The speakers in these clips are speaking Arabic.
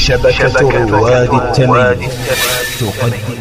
شبكة رواد التمييز تقدم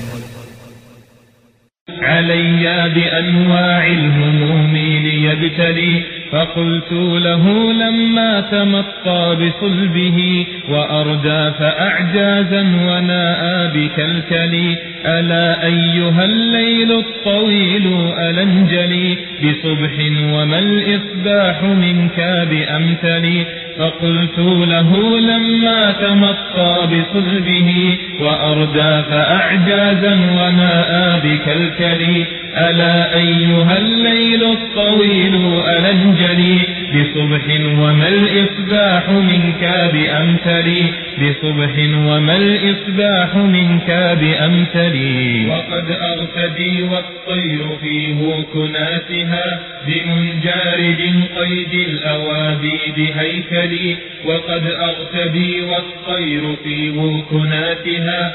علي بأنواع الهموم ليبتلي، فقلت له لما تمطى بصلبه وأردى فأعجازا وناء بكلكلي: ألا أيها الليل الطويل ألنجلي بصبح وما الإصباح منك بأمثلي. فقلت له لما تمطى بصلبه وأردى فأعجازا وناء بكلكلي: ألا أيها الليل الطويل ألنجلي بصبح وما الإصباح منك بأمثلي. بصبح وما الإصباح منك بأمثلي. وقد أغتدي والطير في وكناتها بمنجارد قيد الأوابيد هيكلي. وقد أغتدي والطير في وكناتها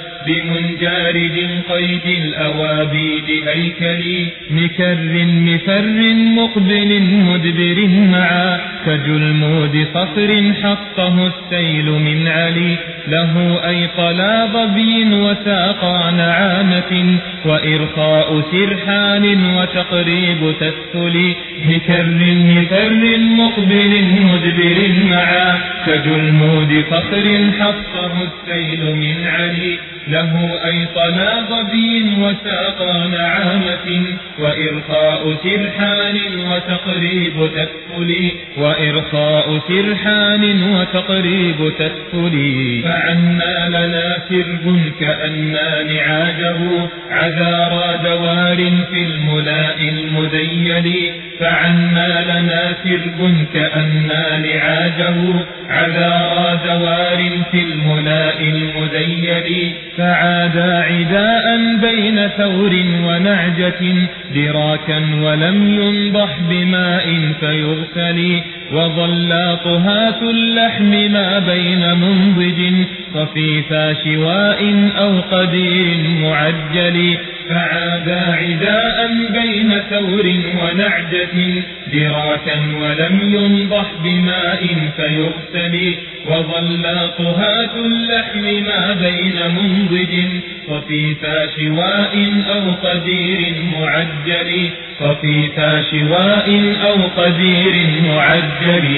بمنجارد قيد الأوابيد هيكلي. مكر مفر مقبل مدبر معا كجلمود صفر حطه السيل من علي. له أيطلا ظبي وساقا نعامة وإرخاء سرحان وتقريب تسهل. مكر مفر مقبل مدبر معا كجلمود صفر حطه السيل من علي. له أيطلا ظبي وساقا نعامة وإرخاء سرحان وتقريب تسهل. وإرخاء سرحان وتقريب تسهل. فعنا لنا سرب كأننا نعاجه عذارى دوار في الملاء المذيل. فعنا لنا سرب كأننا نعاجه عذارى دوار في الملاء المذيل. فعادا عداء بين ثور ونعجة دراكا ولم ينضح بماء فيغسل. وظلا طهاة اللحم ما بين منضج صفيفا شواء أو قدير معجل. فعادا عداء بين ثور ونعجة دراكا ولم ينضح بماء فيغسل. وظلا طهاة اللحم ما بين منضج صفيفا شواء أو قدير معجل. صفيفا شواء أو قدير معجل.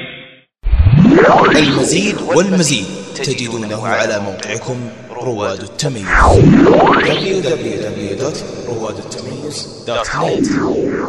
المزيد والمزيد تجدونه على موقعكم رواد التمييز www.روادالتمييز.net